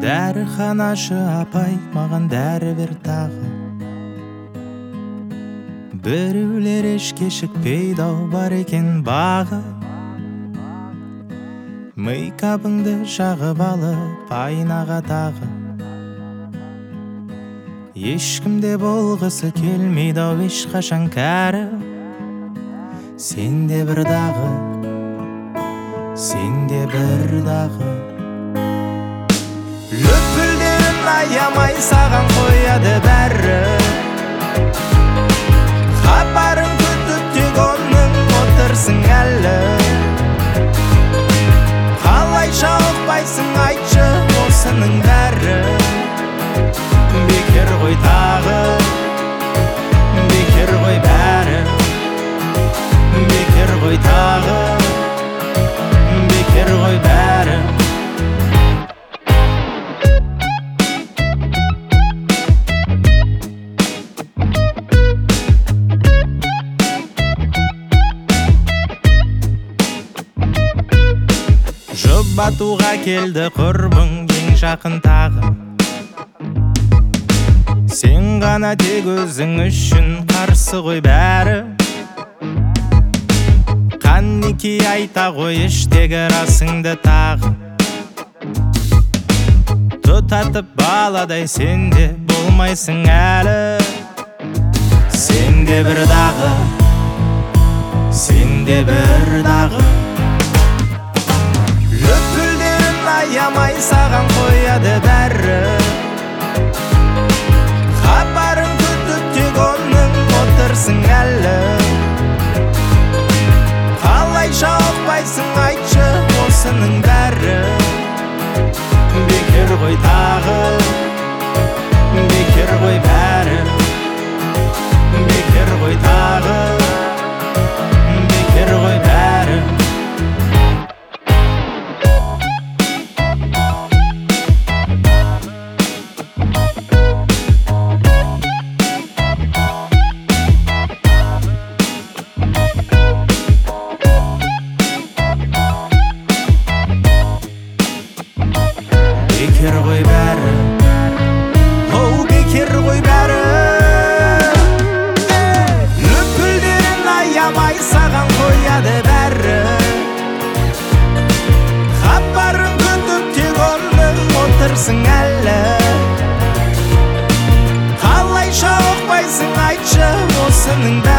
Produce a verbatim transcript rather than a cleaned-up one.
Дәріханашы апай маған дәрі бер тағы. Біреулер еш кешікпейді-ау, бар екен бағы. Мейкабыңды жағып алып айнаға тағы. Ешкімде болғысы келмейді-ау ешқашан кәрі. Сенде бір дағы, сенде бір дағы. Лүпілдерін аямай саған қояды бәрі. Хабарын күтіп тек оның отырсың әлі. Қалайша ұқпайсың айтшы осының бәрі. Бекер ғой тағы, бекер ғой бәрі. Бекер ғой тағы, бекер ғой бәрі. Жұбатуға келді құрбың ең жақын тағы. Сен ғана тек өзің үшін қарсы ғой бәрі. Қанеки айта ғой іштегі расыңды тағы. Тұтатып баладай сенде болмайсың әлі. Сенде бір дағы, сенде бір дағы. Лүпілдерін аямай саған қояды бәрі. Хабарын күтіп тек оның отырсың әлі. Қалайша ұқпайсың айтшы осының бәрі. Бекер ғой тағы, бекер ғой бәрі. Бекер ғой тағы, бекер ғой бәрі. Бекер ғой бәрі, оу бекер ғой бәрі. Лүпілдерін аямай саған қояды бәрі. Хабарын күтіп тек оның отырсың әлі. Қалайша ұқпайсың айтшы осының бәрі.